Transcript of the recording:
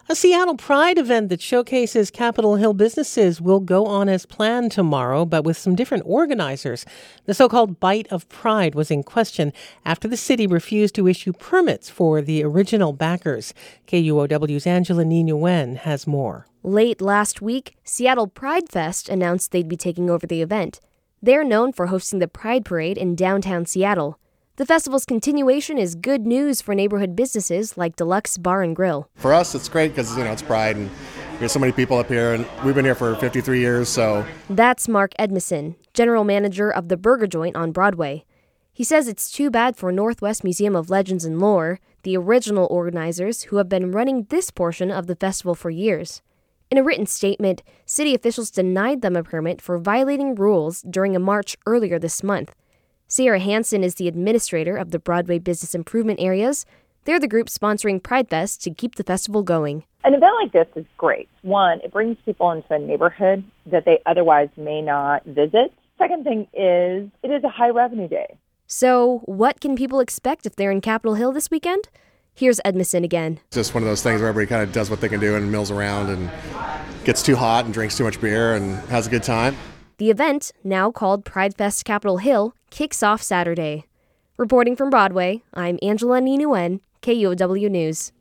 A Seattle Pride event that showcases Capitol Hill businesses will go on as planned tomorrow, but with some different organizers. The so-called Bite of Pride was in question after the city refused to issue permits for the original backers. KUOW's Angela Nguyen has more. Late last week, Seattle Pride Fest announced they'd be taking over the event. They're known for hosting the Pride Parade in downtown Seattle. The festival's continuation is good news for neighborhood businesses like Deluxe Bar and Grill. For us, it's great because, it's Pride and there's so many people up here, and we've been here for 53 years, so. That's Mark Edmison, general manager of the Burger Joint on Broadway. He says it's too bad for Northwest Museum of Legends and Lore, the original organizers who have been running this portion of the festival for years. In a written statement, city officials denied them a permit for violating rules during a march earlier this month. Sierra Hansen is the administrator of the Broadway Business Improvement Areas. They're the group sponsoring Pride Fest to keep the festival going. An event like this is great. One, it brings people into a neighborhood that they otherwise may not visit. Second thing is, it is a high revenue day. So, what can people expect if they're in Capitol Hill this weekend? Here's Edmison again. Just one of those things where everybody kind of does what they can do and mills around and gets too hot and drinks too much beer and has a good time. The event, now called Pride Fest Capitol Hill, kicks off Saturday. Reporting from Broadway, I'm Angela Nguyen, KUOW News.